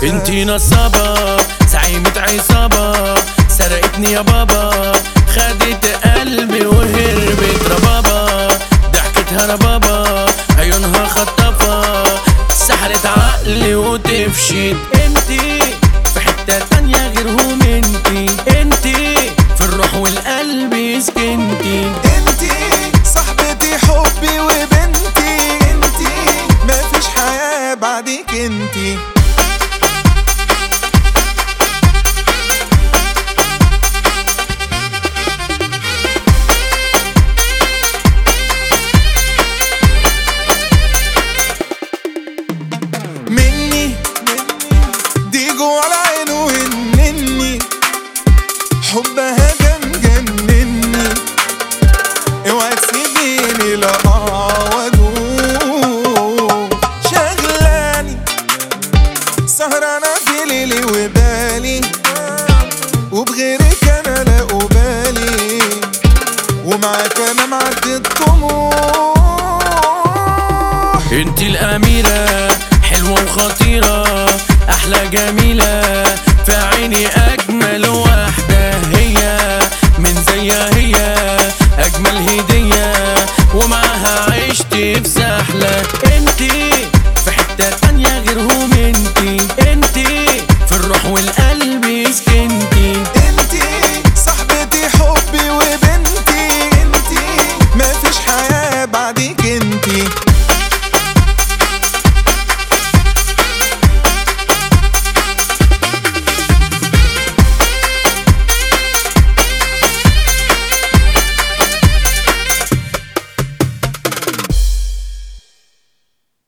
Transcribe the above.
انتي نصابة زعيمة عصابة، سرقتني يا بابا، خدت قلبي وهربت ربابة، ضحكتها ربابة، عيونها خطافة، سحرت عقلي وتفشت. انتي في حتة تانية غيرهم، انتي في الروح والقلب سكنتي. انتي صاحبتي حبي وبنتي، انتي مفيش حياة بعدك انتي. مني دي جوا العين وهنني، حبها جنني، اوعي تسيبيني لا وادوب. شغلاني سهرانة في ليلي وبالي، وبغيرك انا لا أبالي، ومعاك انا معدي الطموح. انتي الأميرة حلوة وخطيرة، أحلى جميلة في عيني أجمل